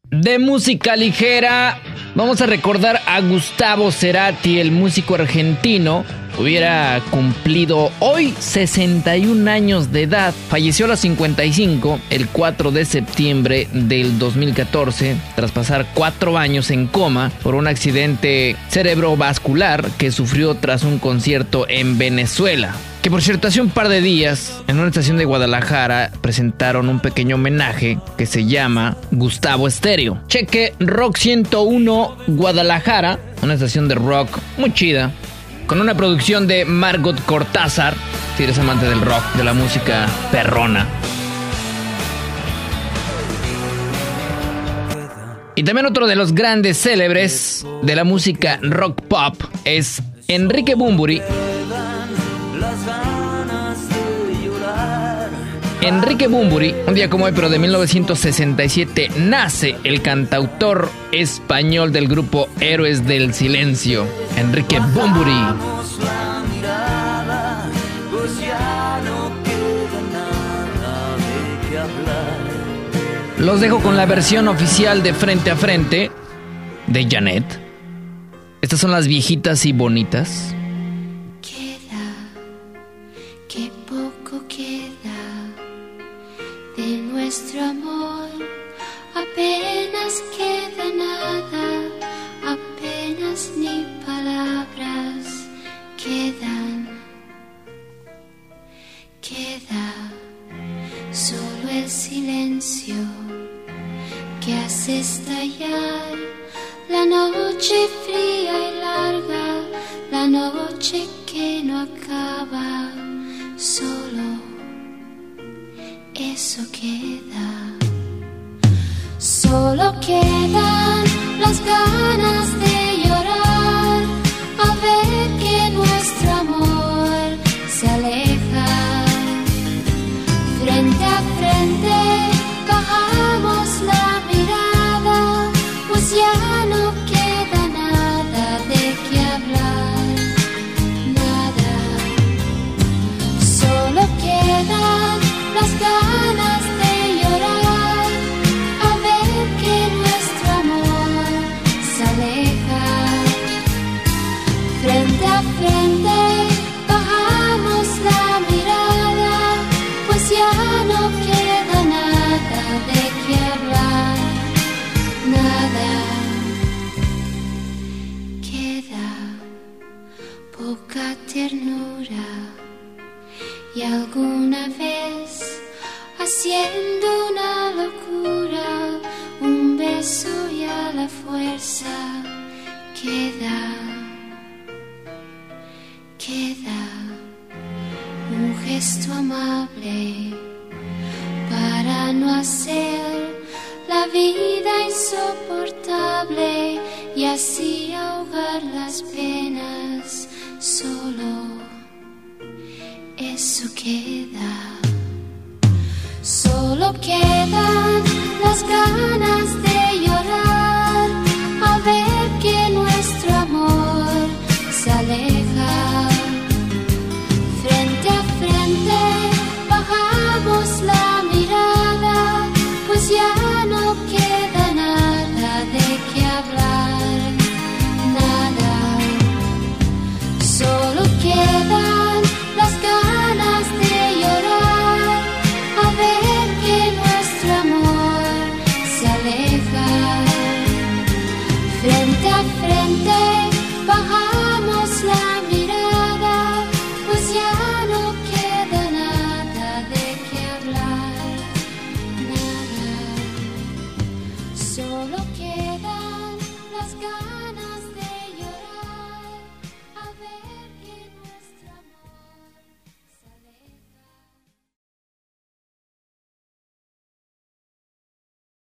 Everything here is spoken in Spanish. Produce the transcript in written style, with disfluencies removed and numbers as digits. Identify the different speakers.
Speaker 1: De música ligera, vamos a recordar a Gustavo Cerati, el músico argentino. Hubiera cumplido hoy 61 años de edad. Falleció a los 55 el 4 de septiembre del 2014 tras pasar 4 años en coma por un accidente cerebrovascular que sufrió tras un concierto en Venezuela. Que por cierto, hace un par de días en una estación de Guadalajara presentaron un pequeño homenaje que se llama Gustavo Estéreo. Cheque Rock 101 Guadalajara, una estación de rock muy chida, con una producción de Margot Cortázar, si eres amante del rock, de la música perrona. Y también otro de los grandes célebres de la música rock pop es Enrique Bunbury. Enrique Bunbury, un día como hoy, pero de 1967, nace el cantautor español del grupo Héroes del Silencio, Enrique Bunbury. Los dejo con la versión oficial de Frente a Frente de Janet. Estas son las viejitas y bonitas.
Speaker 2: De nuestro amor apenas queda nada, apenas ni palabras quedan. Queda solo el silencio que hace estallar la noche fría y larga, la noche que no acaba. Solo eso queda. Solo quedan las ganas de llorar al ver que nuestro amor se aleja. Frente a frente bajamos la mirada, pues ya no queda nada de qué hablar. Nada. Solo quedan las ganas de llorar al ver que nuestro amor se aleja. Frente a frente bajamos la mirada, pues ya no queda nada de qué hablar. Nada. Queda poca ternura y alguna vez, haciendo una locura, un beso y a la fuerza queda. Queda un gesto amable para no hacer la vida insoportable y así ahogar las penas. Solo eso queda. Solo quedan las ganas de llorar al ver que nuestro amor se aleja. Frente a frente bajamos la mirada, pues ya no queda nada de qué hablar. Nada. Solo quedan las ganas de llorar a ver que nuestro amor se aleja. Frente a frente bajamos la mirada, pues ya no queda nada de qué hablar. Nada. Solo quedan las ganas.